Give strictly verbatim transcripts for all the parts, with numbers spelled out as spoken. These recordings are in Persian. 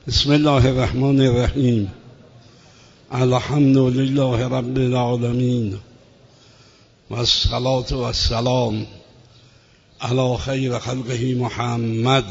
بسم الله الرحمن الرحیم. الحمد لله رب العالمین و الصلاة و السلام علی خیر خلقه محمد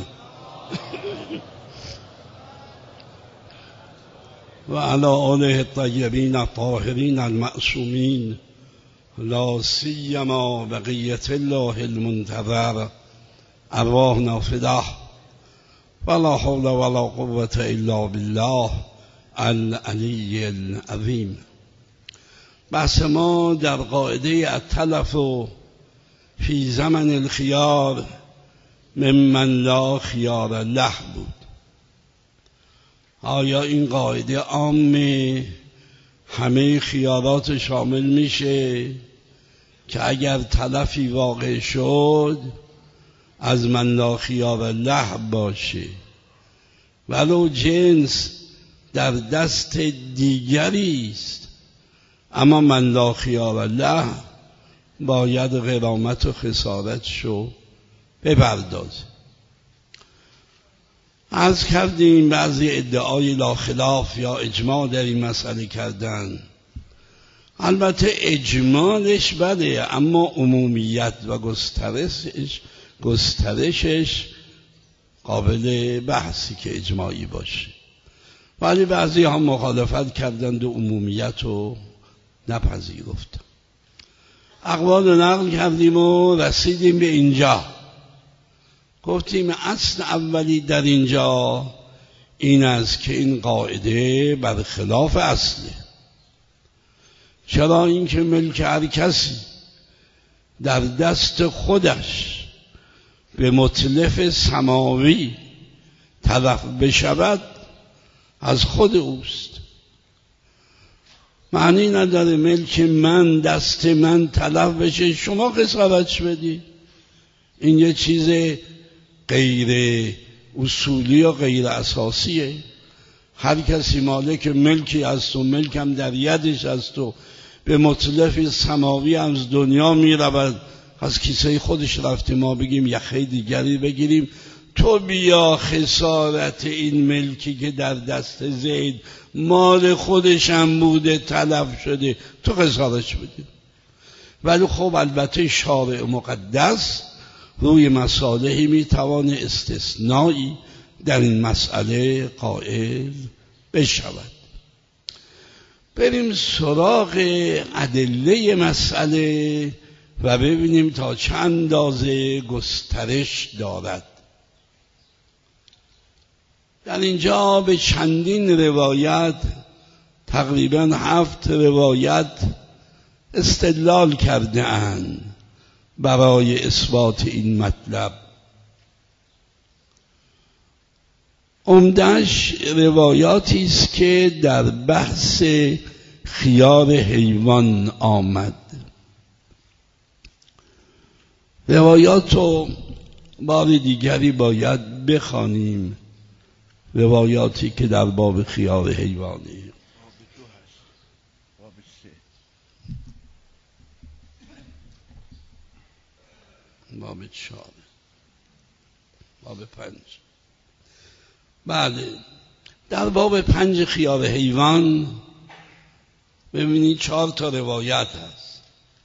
و علی آله الطیبین الطاهرین المعصومین، لا سیما بقیة الله المنتظر ارواحنا فداه ولا حول ولا قوة الا بالله العلی العظیم. بحث ما در قاعده التلف فی زمن الخیار ممن لا خیار له بود. آیا این قاعده عام همه خیارات شامل میشه که اگر تلفی واقع شد از من لا خیار له باشه، ولو جنس در دست دیگری است، اما من لا خیار له باید غرامت و خسارتشو بپردازه. عرض کردیم بعضی ادعای لا خلاف یا اجماع در این مسئله کردن. البته اجمالش بده، اما عمومیت و گسترشش گسترشش قابل بحثی که اجماعی باشه، ولی بعضی ها مخالفت کردند و عمومیت رو نپذیرفتند. اقوال رو نقل کردیم و رسیدیم به اینجا. گفتیم اصل اولی در اینجا این است که این قاعده برخلاف اصله. چرا؟ اینکه ملک هر کسی در دست خودش به متلف سماوی تلف بشود از خود اوست. معنی نداره ملک من دست من تلف بشه شما خسارتش بدی. این یه چیز غیر اصولی و غیر اساسیه. هر کسی مالک ملکی است و ملکم در یدش است و به متلف سماوی از دنیا می رود، از کیسه خودش رفته ما بگیم یخه دیگری بگیریم تو بیا خسارت این ملکی که در دست زید مال خودش هم بوده تلف شده تو خسارتش بدی. ولی خب البته شارع مقدس روی مصالحی میتوان استثنایی در این مسئله قائل بشود. بریم سراغ ادله مسئله و ببینیم تا چند اندازه گسترش دارد. در اینجا به چندین روایت، تقریبا هفت روایت استدلال کرده اند برای اثبات این مطلب. عمده‌اش روایاتی است که در بحث خیار حیوان آمد. روایات رو بار دیگری باید بخوانیم، روایاتی که در باب خیار حیوانی. باب سه، باب چهار، باب پنج. بله، در باب پنج خیار حیوان ببینید چهار تا روایت هست.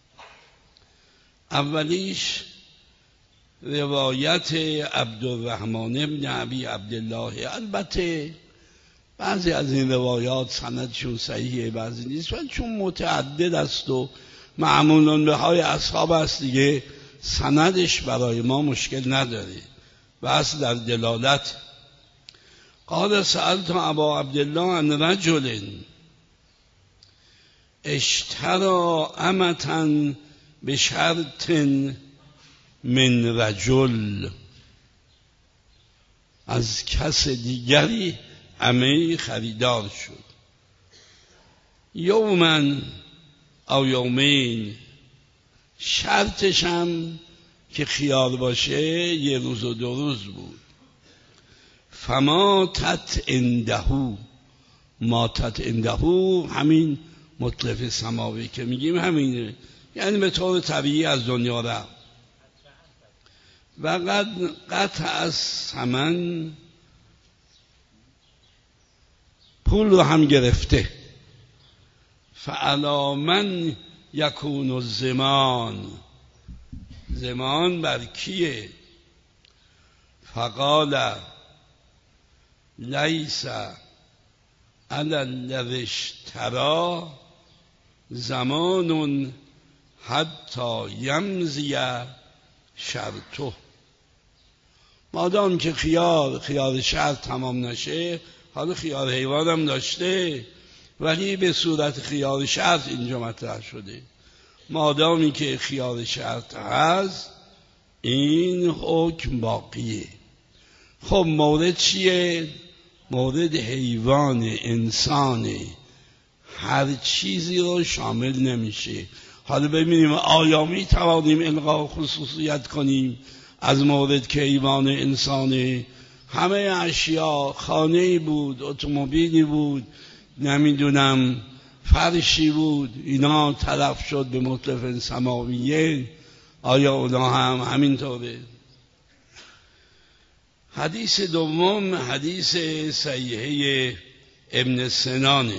اولیش روایت عبدالرحمن ابن ابی عبدالله. البته بعضی از این روایات سندشون صحیحه، بعضی نیست، ولی چون متعدد است و معمولان به های اصحاب است دیگه سندش برای ما مشکل نداره. بحث در دلالت. قال سألت ابا عبدالله عن رجل اشترى امة بشرط من رجل، از کس دیگری عمه خریدار شد. یومن او یومین، شرطش هم که خیار باشه یه روز و دو روز بود. فماتت اندهو، ماتت اندهو همین مطلف سماوی که میگیم همینه، یعنی به طور طبیعی از دنیا رفت. و قد قطع از ثمن پول رو هم گرفته. فعلی من یکون الزمان، زمان بر کیه؟ فقال لیس علی الذی اشتری زمان حتی یمضی شرطه. مادام که خیار خیار شرط تمام نشه، حالا خیار حیوان هم داشته ولی به صورت خیار شرط اینجا مطرح شده. مادامی که خیار شرط هست این حکم باقیه. خب مورد چیه؟ مورد حیوان، انسانه، هر چیزی رو شامل نمیشه. حالا ببینیم آیا می توانیم الغا خصوصیت کنیم از مورد که حیوان انسانه؟ همه اشیا، خانه‌ای بود، اتومبیلی بود، نمیدونم فرشی بود، اینا تلف شد به مطلق سماویه. آیا اونا هم همینطوره؟ حدیث دوم حدیث صحیحه ابن سنانه،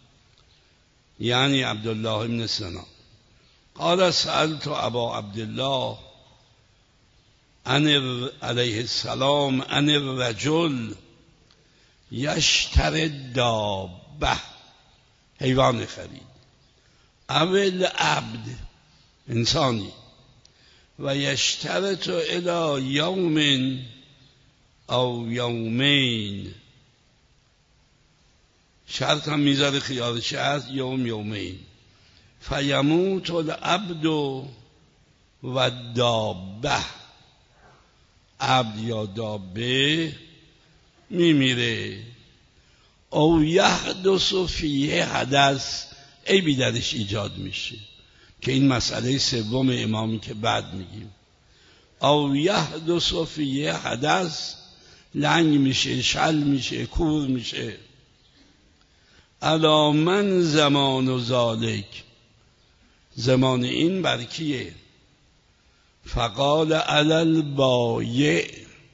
یعنی عبدالله ابن سنان. قال سألت ابا عبدالله عن علیه السلام عن الرجل یشتری دابه، حیوان خرید، اول عبد، انسانی، و یشترط الی یوم او یومین، شرط هم میذاره خیال شرط یوم یومین، فیموت العبد و دابه، عبد یا دابه میمیره. او یحدث فیه حدث، عیبی درش ایجاد میشه، که این مسئله سوم امامی که بعد میگیم. او یحدث فیه حدث، لنگ میشه، شل میشه، کور میشه. الا من زمان و ذالک، زمان این بر کیه؟ فقال علی البایع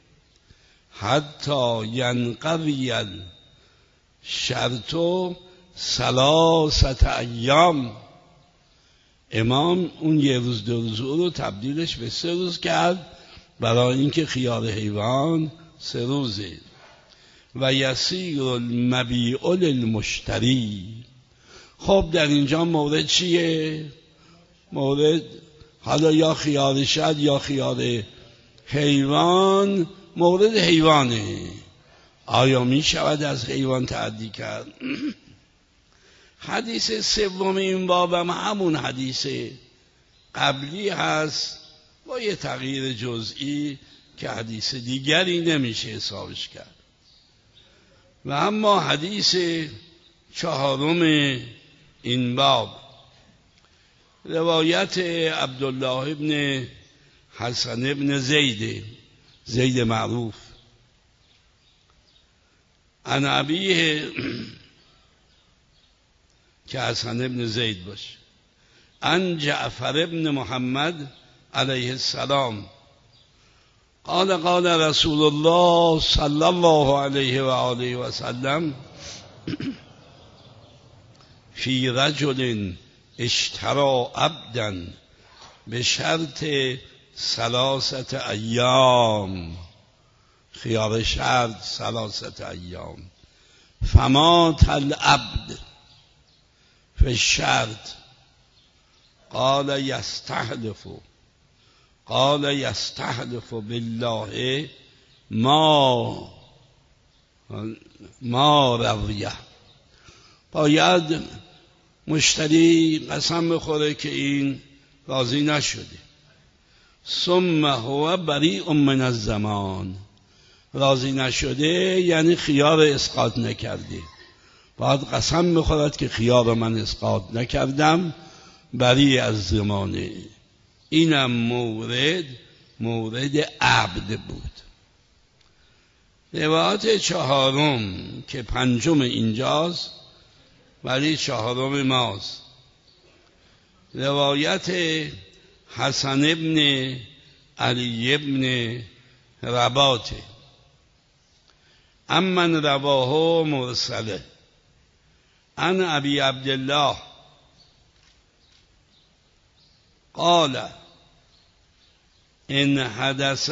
حتی ینقضی الشرط ثلاثه ایام. امام اون یه روز دو روز رو تبدیلش به سه روز کرد، برای اینکه خیار حیوان سه روزه. و یسیر المبیع للمشتری. خب در اینجا مورد چیه؟ مورد حالا یا خیار شد یا خیار حیوان، مورد حیوانه. آیا می شود از حیوان تعدی کرد؟ حدیث سوم این بابم همون حدیث قبلی هست با یه تغییر جزئی که حدیث دیگری نمیشه حسابش کرد. و اما حدیث چهارم این باب روایت عبدالله ابن حسن ابن زید، زید معروف، عن ابیه که حسن ابن زید باشه، عن جعفر ابن محمد علیه السلام قال قال رسول الله صلی الله علیه و آله و سلم فی رجل اشترى عبدا به شرط ثلاثه ایام، خیار شرط ثلاثه ایام، فمات العبد فی الشرط قال یستحلف قال یستحلف بالله ما ما رویه. باید مشتری قسم بخوره که این راضی نشده. ثم هو بریء من الزمان، راضی نشده یعنی خیار اسقاط نکرده. باید قسم بخورد که خیار من اسقاط نکردم، بری از زمانه. اینم مورد مورد عبد بود. روایت چهارم که پنجم اینجاست ولی چهارم ماست، روایت حسن ابن علی ابن رباطه، امن رواه مرسله، عن ابی عبدالله قال ان حدث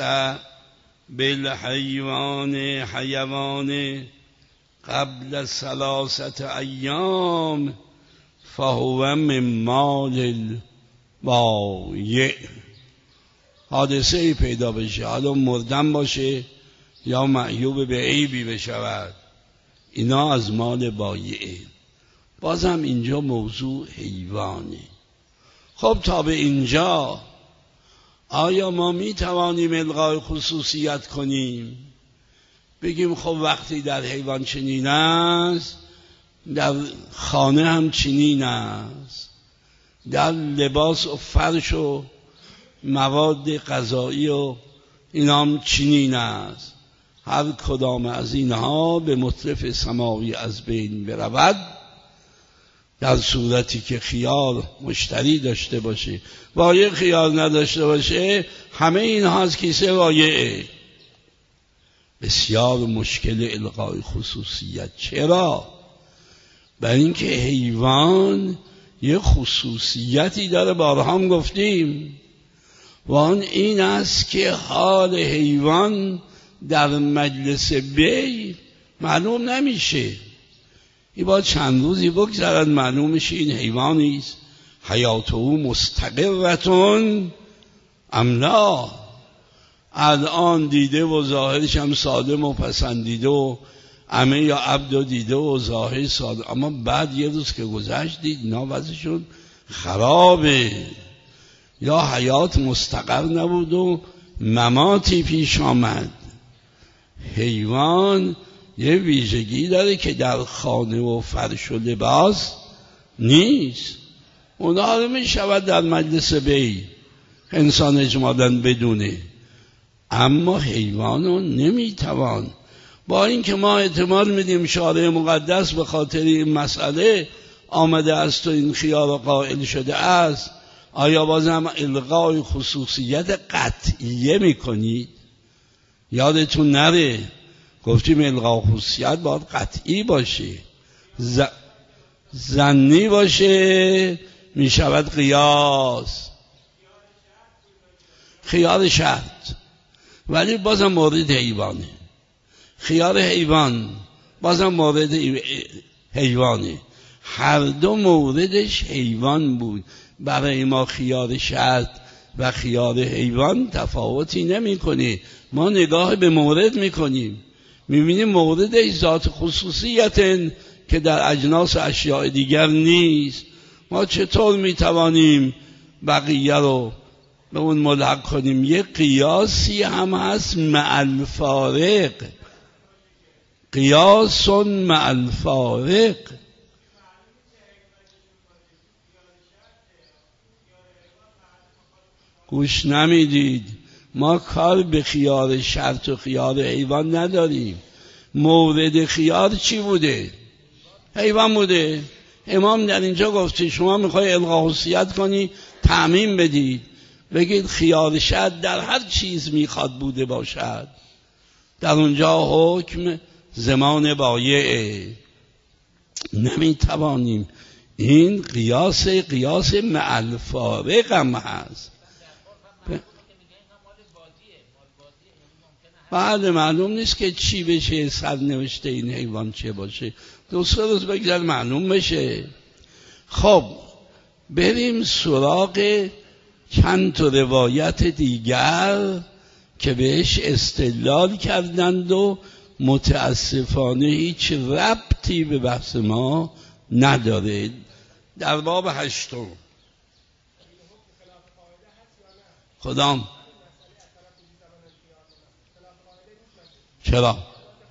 بالحیوان حیوان قبل ثلاثه ایام فهو من مال البایع. حادثه ای پیدا بشه، حالا مردن باشه یا معیوب به عیبی بشود، اینا از مال بایعه. بازم اینجا موضوع حیوانه. خب تا به اینجا آیا ما می توانیم الغای خصوصیت کنیم؟ بگیم خب وقتی در حیوان چنین است در خانه هم چنین است، در لباس و فرش و مواد غذایی و اینا هم چنین است، هر کدام از اینها به مطرف سماوی از بین برود در صورتی که خیار مشتری داشته باشه. بایع خیار نداشته باشه همه اینها از کیسه بایعه. بسیار مشکل الغای خصوصیت. چرا؟ برای اینکه حیوان یه خصوصیتی داره، بارها هم گفتیم، و آن این است که حال حیوان در مجلس بی معلوم نمیشه. این باید چند روزی بگذرد معلوم میشه این حیوانی است حیات او مستقرتون ام لا. الان دیده و ظاهرش هم سالم و پسندیده و عمه یا عبد و دیده و ظاهر سالم، اما بعد یه روز که گذشت دید اینا وضعشون خرابه، یا حیات مستقر نبود و مماتی پیش آمد. حیوان یه ویژگی داره که در خانه و فرش و لباس نیست. اونا رو می شود در مجلس بی انسان اجمالاً بدونه، اما حیوان رو نمی توان. با اینکه ما اعتماد میدیم شارع مقدس به خاطر این مسئله آمده است و این خیار قائل شده است، آیا بازم الغای خصوصیت قطعیه میکنید؟ یادتون نره گفتیم الغای خصوصیت باید قطعی باشه، ز... ظنی باشه میشود قیاس، خیار شرط، ولی بازم مورد حیوانه. خیار حیوان بازم مورد حیوانه، هر دو موردش حیوان بود. برای ما خیار شرط و خیار حیوان تفاوتی نمی کنه. ما نگاه به مورد میکنیم، میبینیم موردش ذات خصوصیت که در اجناس اشیاء دیگر نیست. ما چطور میتوانیم بقیه رو به اون ملحق کنیم؟ یک قیاسی هم هست مع الفارق، قیاس مع الفارق. گوش نمیدید، ما کار به خیار شرط و خیار حیوان نداریم. مورد خیار چی بوده؟ حیوان بوده. امام در اینجا گفته شما میخوای الغا خصوصیت کنی، تعمیم بدید، بگید خیار شرط در هر چیز میخواد بوده باشد، در اونجا حکم زمان بایعه. نمیتوانیم. این قیاس قیاس مع الفارق هم هست. بعد معلوم نیست که چی بشه، سرنوشته این حیوان چه باشه، دو سه روز بگذار معلوم بشه. خب بریم سراغ چند تا روایت دیگر که بهش استدلال کردند و متاسفانه هیچ ربطی به بحث ما نداره. در باب هشتم خدام چرا؟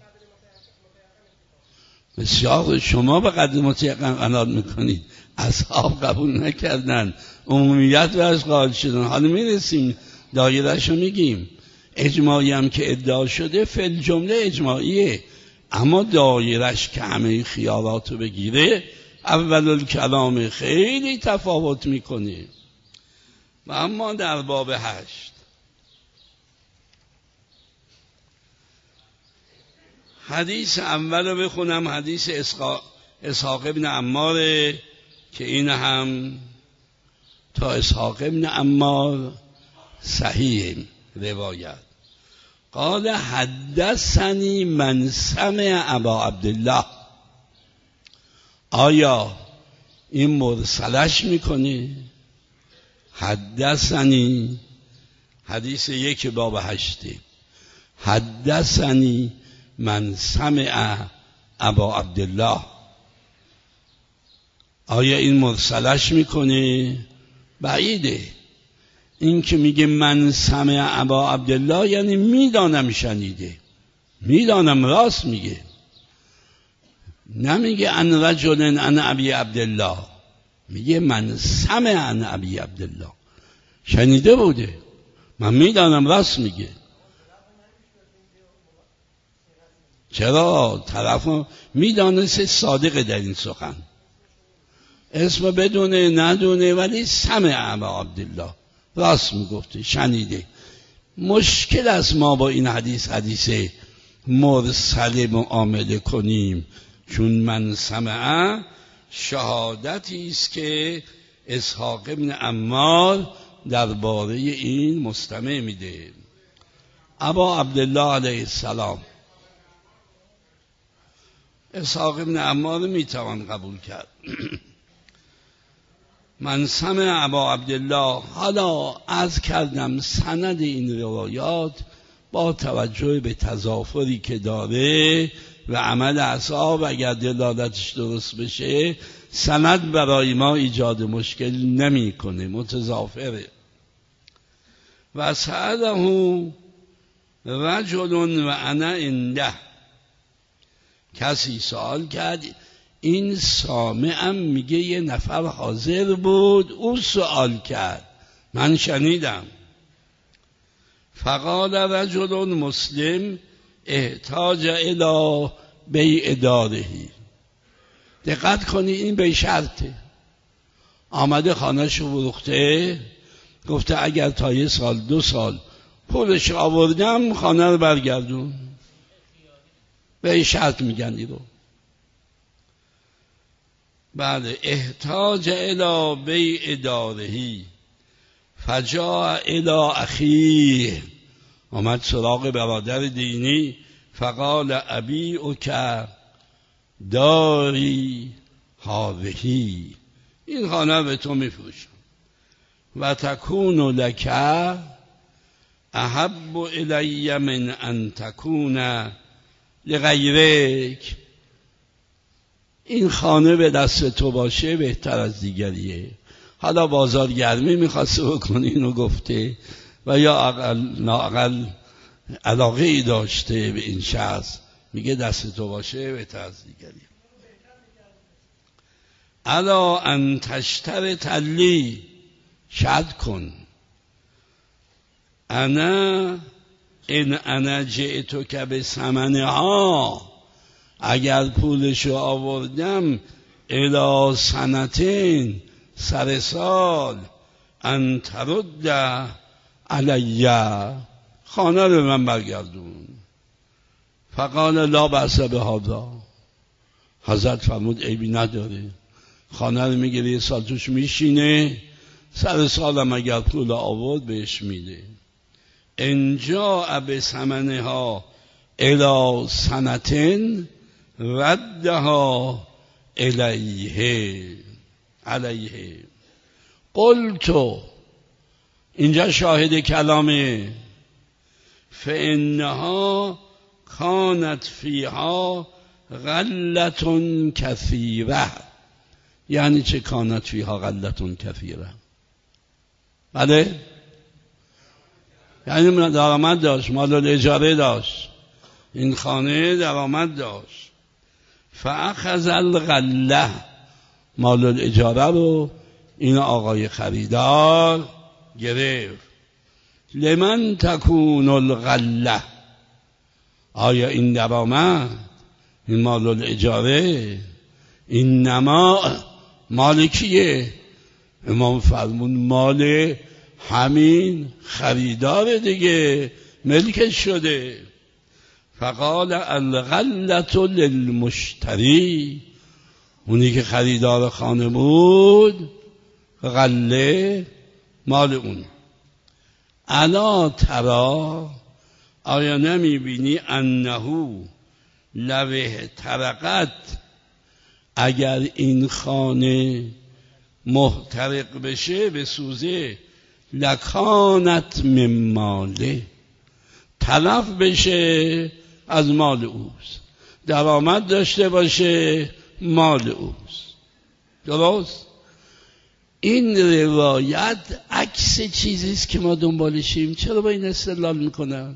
بسیار شما به قدر متیقن قناعت میکنید، اصحاب قبول نکردن، عمومیت و از قائل شدن. حالا میرسیم دایره‌اش رو میگیم. اجماعی هم که ادعا شده فل جمله اجماعیه، اما دایره‌اش که همه خیالات رو بگیره اول الکلام خیلی تفاوت میکنه. و اما در باب هشت حدیث اول رو بخونم، حدیث اسقا اسحاق ابن عمار که این هم تا اسحاق ابن عمار صحیح روایت. قال حدثنی من سمع ابا عبدالله. آیا این مرسلش میکنی؟ حدثنی حدیث یک باب هشته. حدثنی من سمع ابا عبدالله. آیا این مرسلش میکنه؟ بعیده. این که میگه من سمع ابا عبدالله یعنی میدانم شنیده، میدانم راست میگه. نمیگه ان رجل ان ابی عبدالله، میگه من سمع ان ابی عبدالله، شنیده بوده، من میدانم راست میگه. چرا؟ طرف میدانست صادق در این سخن، اسم بدونه ندونه ولی سمع ابا عبدالله، راست میگفته، شنیده. مشکل است ما با این حدیث حدیث مرسل معامله کنیم، چون من سمع شهادتی است که اسحاق ابن عمار درباره این مستمع میده. ابا عبدالله علیه السلام اسحاق ابن عمار میتوان قبول کرد. من سمع ابا عبدالله. حالا عرض کردم سند این روایات با توجه به تضافری که داره و عمل اصحاب اگر دلالتش درست بشه سند برای ما ایجاد مشکل نمیکنه، متضافره. و سأله رجل و انا عنده. کسی سوال کرد، این سامعم میگه یه نفر حاضر بود، او سوال کرد، من شنیدم. فقال رجل مسلم احتاج الی بیع داره. دقت کنی این به شرطه. آمده خانه‌شو فروخته، گفته اگر تا یه سال دو سال پولش آوردم خانه رو برگردون. به شرط میگن این رو. بله. احتاج الی بیع دارهی فجاء الی اخیه. آمد سراغ برادر دینی، فقال ابیعک داری هذه. این خانه به تو میفروشم و تکون لک احب الی من ان تکون لغیرک. این خانه به دست تو باشه بهتر از دیگریه. حالا بازارگرمی میخواسته بکنه اینو گفته و یا اقل علاقه ای داشته به این شخص، میگه دست تو باشه بهتر از دیگریه. الا ان تشترط لی، شرط کن، انا ان انا جئتک بثمنها، اگر پولشو آوردم الی سنتین، سر سال، ان ترد علیه، خانه رو من برگردون. فقال لا بأس بهذا. حضرت فرمود عیبی نداره، خانه رو میگیره یه سال توش میشینه، سر سالم اگر پول آورد بهش میده. انجا بثمنها الی سنتین ردها الیه علیه. قلتو، اینجا شاهد کلامه، فانها کانت فیها غلة کثیره. یعنی چه کانت فیها غلة کثیره؟ بله، یعنی درآمد داشت، مال الاجاره داشت، این خانه درآمد داشت. فاخذ الغله، مال الاجاره رو این آقای خریدار گرفت. لمن تکون الغله، آیا این درآمد، این مال الاجاره، این نما مال کیه؟ امام فرمون مال همین خریدار دیگه، ملکش شده. فقال الغلة للمشتری، اونی که خریدار خانه بود غله مال اون. الا ترا، آیا نمیبینی انه لوه ترقت، اگر این خانه محترق بشه به سوزه، لکانت من ماله، تلف بشه از مال اوست، درآمد داشته باشه مال اوست. درست؟ این روایت عکس چیزیست که ما دنبالشیم. چرا با این استدلال میکنن؟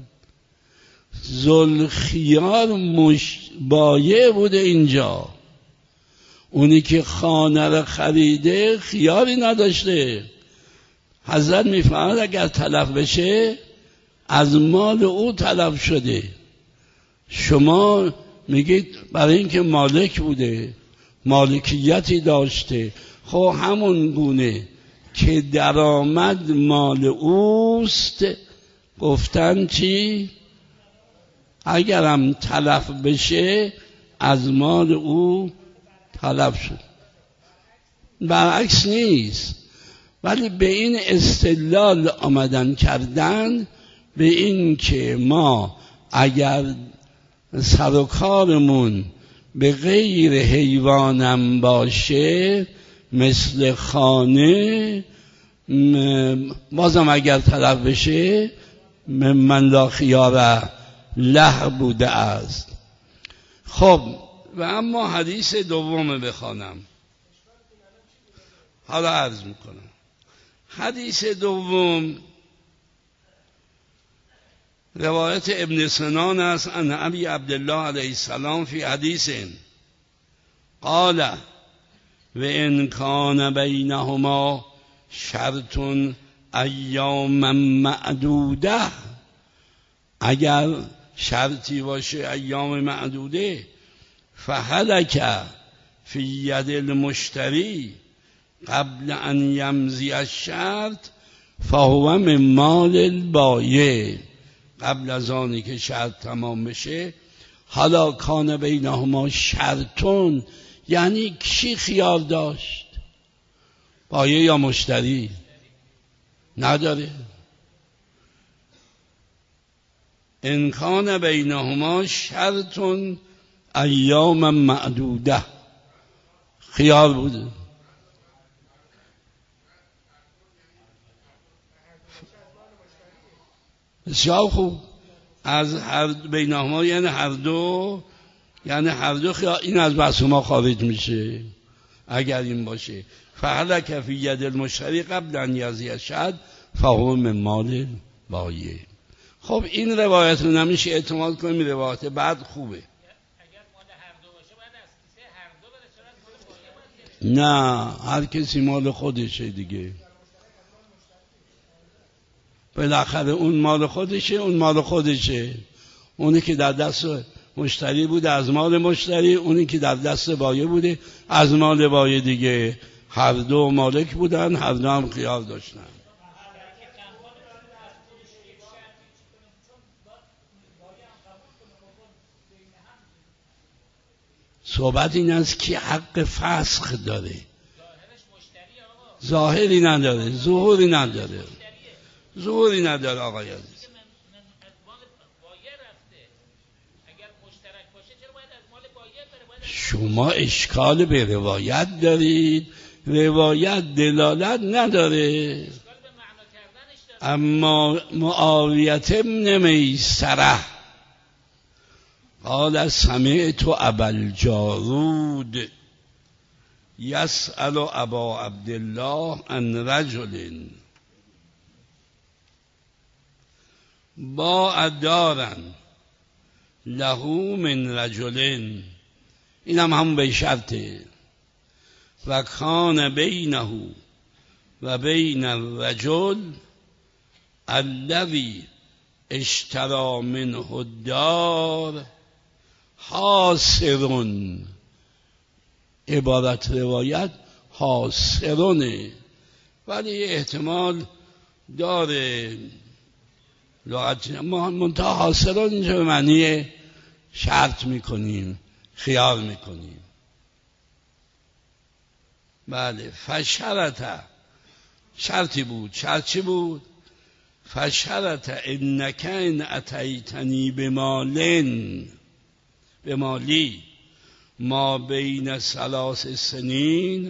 ذوالخیار مش بایع بوده اینجا، اونی که خانه رو خریده خیاری نداشته. حضرت میفرماید اگر تلف بشه از مال او تلف شده. شما میگید برای اینکه مالک بوده، مالکیتی داشته. خب همون گونه که درآمد مال اوست، گفتن چی؟ اگرم تلف بشه از مال او تلف شد. برعکس نیست، ولی به این استدلال آمدن کردن به این که ما اگر سر و کارمون به غیر حیوانم باشه، مثل خانه، بازم اگر تلف بشه من لا خیار له بوده است. خب و اما حدیث دوم بخوانم، حالا عرض میکنم. حدیث دوم روایت ابن سنان است ان ابی عبدالله علیه السلام فی حدیث قال و ان کان بینهما شرط ایام معدوده، اگر شرطی باشه ایام معدوده، فهلک فی ید المشتری قبل ان یمضی الشرط فهو من مال البایع، قبل از آنی که شرط تمام بشه. حالا کان بینهما شرطون، یعنی کی خیار داشت؟ بایع یا مشتری؟ نداره. ان کان بینهما شرطون ایام معدوده، خیار بوده. بسیار خوب. از هر بینهما یعنی هر دو، یعنی هر دو خیار، این از بحث ما خارج میشه اگر این باشه. فهلک فی ید المشتری قبل ان یمضی الشرط فهو من مال البایع. خب این روایت رو نمیشه اعتماد کنیم، روایت بعد خوبه. نه، هر کسی مال خودشه دیگه. بالاخره اون مال خودشه، اون مال خودشه. اونی که در دست مشتری بوده از مال مشتری، اونی که در دست بایع بوده از مال بایع دیگه. هر دو مالک بودن، هر دو هم خیار داشتن. صحبت این است که حق فسخ داره، ظاهری نداره، ظهوری نداره، ظهوری نداره. آقای عزیز شما اشکال به روایت دارید، روایت دلالت نداره. اما معاویه بن میسره قال سمعت ابا الجارود یسأل ابا عبدالله عن رجل باع دارا له من رجل، این هم همون به شرطه، و کان بینه و بین الرجل الذی اشتری منه الدار حاصرون. عبارت روایت حاصرونه، ولی احتمال داره لغت منتها حاصرون اینجا به معنی شرط میکنیم، خیار میکنیم. بله. فشرط، شرطی بود. شرط چی بود؟ فشرط انک ان اتیتنی بمالن، به مالی ما بین ثلاث سنین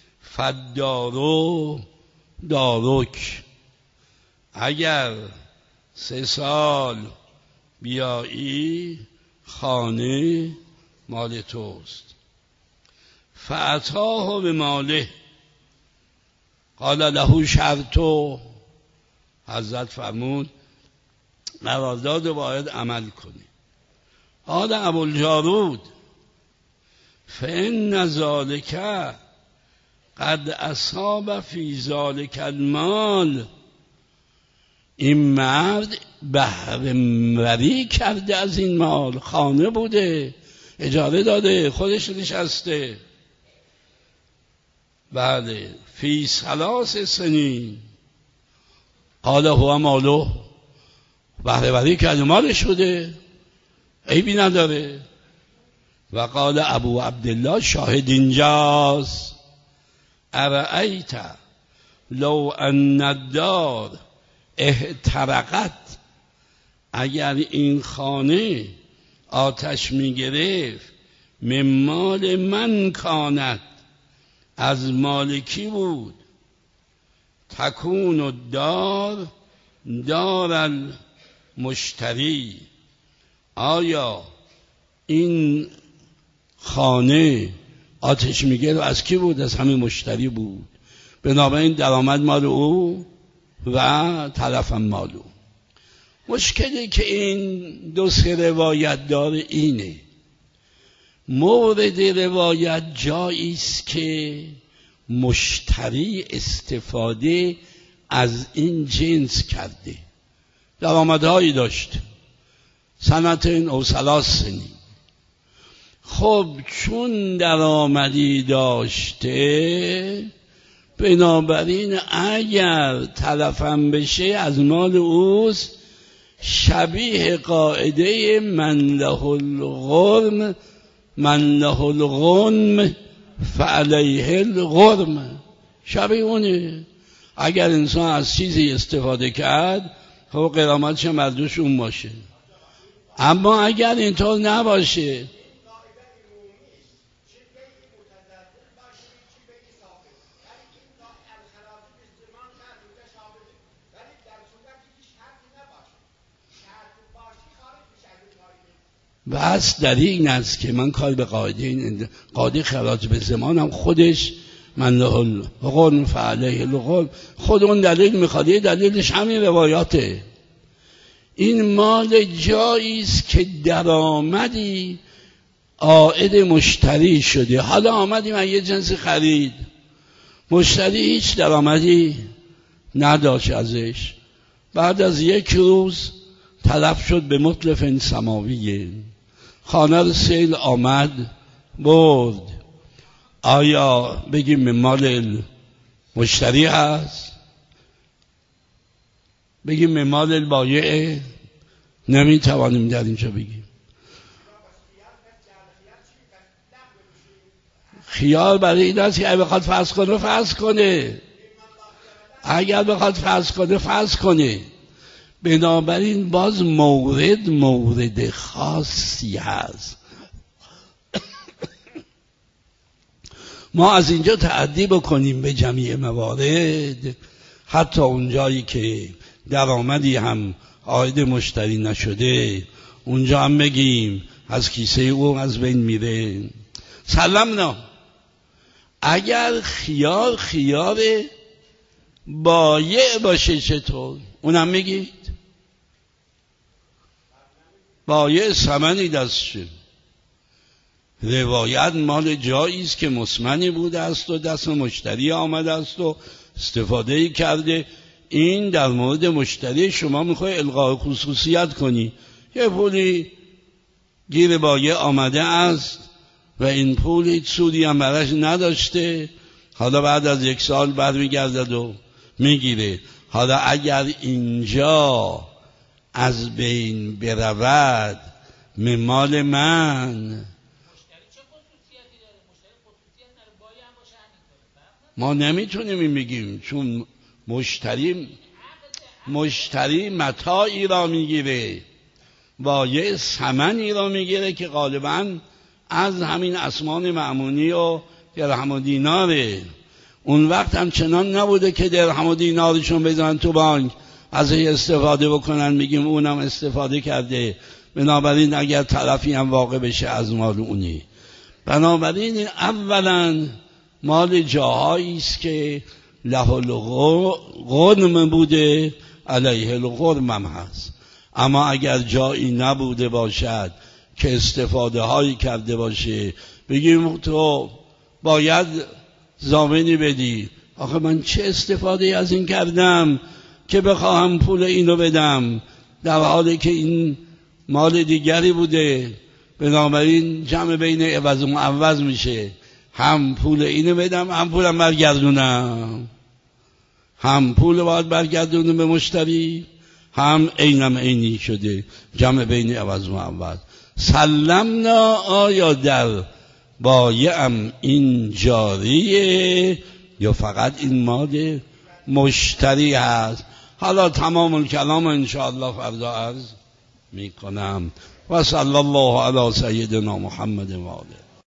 فدارو دارک، اگر سه سال بیایی خانه مال توست. فاتاه به ماله، قال له شرطو، حضرت فرمود قرارداد باید عمل کنی. قال ابوالجارود فإن ذلک قد اصاب فی ذلک المال، این مرد بهره‌وری کرده از این مال، خانه بوده اجاره داده خودش نشسته. بله. فی ثلاث سنین، قال هو مالو، بهره‌وری کرده مالش بوده عیبی نداره. و قال ابو عبدالله، شاهد اینجاست، ارأیت لو ان الدار احترقت، اگر این خانه آتش می گرفت، من مال من کانت، از مالکی بود، تکون الدار دار المشتری، آیا این خانه آتش میگرفت از کی بود؟ از همین مشتری بود. بنابراین درآمد مال او و تلفم مال او. مشکلی که این دو سه روایت داره اینه، مورد روایت جایی است که مشتری استفاده از این جنس کرده، درآمدهایی داشت، سنتین او ثلاث سنین. خب چون درآمدی داشته، بنابراین اگر تلفم بشه از مال اوست، شبیه قاعده من له الغرم من له الغنم فعلیه الغرم، شبیه اونه. اگر انسان از چیزی استفاده کرد، خب قرامتش مردوش اون باشه. اما اگر اینطور نباشه، بس در این است که من کار به قاعده این قاعده خراج به زمانم خودش من له الغنم فعلیه الغنم، خود اون دلیل میخواد، دلیلش همین روایاته. این مال جایی است که درآمدی عائد مشتری شده. حالا آمدیم از یه جنس خرید، مشتری هیچ درآمدی نداشت ازش، بعد از یک روز تلف شد به متلف سماویه، خانه رو سیل آمد برد. آیا بگیم مال مشتری هست؟ بگیم مال البایعه؟ نمیتوانیم در اینجا بگیم. خیال برای این است که اگر بخواد فرض کنه فرض کنه، اگر بخواد فرض کنه فرض کنه. بنابراین باز مورد مورد خاصی هست. ما از اینجا تعدی بکنیم به جمعی موارد، حتی اونجایی که درآمدی هم عاید مشتری نشده، اونجا هم بگیم از کیسه او از بین میره. سلمنا، اگر خیار خیار بایع باشه چطور؟ اونم میگید بایع ثمنی دستشه. روایت مال جایی است که مسمنی بوده است و دست مشتری آمده است و استفاده کرده. این در مورد مشتری شما میخوای الغای خصوصیت کنی، یه پولی گیر بایع آمده است و این پول هیچ سودی هم براش نداشته، حالا بعد از یک سال برمیگردد و میگیره. حالا اگر اینجا از بین برود من مال من، ما نمیتونیم این بگیم، چون مشتری مشتری متاعی را میگیره، بایع ثمنی را میگیره که غالباً از همین اسمان معمونی و درهم و دیناره. اون وقت هم چنان نبوده که درهم و دینارشون بزنن تو بانک ازش استفاده بکنن، میگیم اونم استفاده کرده. بنابراین اگر طرفی هم واقع بشه از مال اونی، بنابراین اولا مال جاهایی است که له الغنم بوده علیه الغرم هم هست. اما اگر جایی نبوده باشد که استفاده هایی کرده باشه، بگیم تو باید ضامنی بدی، آخه من چه استفاده از این کردم که بخواهم پول اینو بدم، در حالی که این مال دیگری بوده. بنابراین جمع بین عوض و معوض میشه، هم پول اینو بدم هم پولم برگردونم، هم پول باید برگردونم به مشتری، هم عینم عینی شده، جمع بین عوض و معوض. سلمنا، آیا در بایعم این جاریه یا فقط این مال مشتری هست؟ حالا تمام الکلام انشاءالله فردا عرض میکنم. و صلی الله علی سیدنا محمد و آله.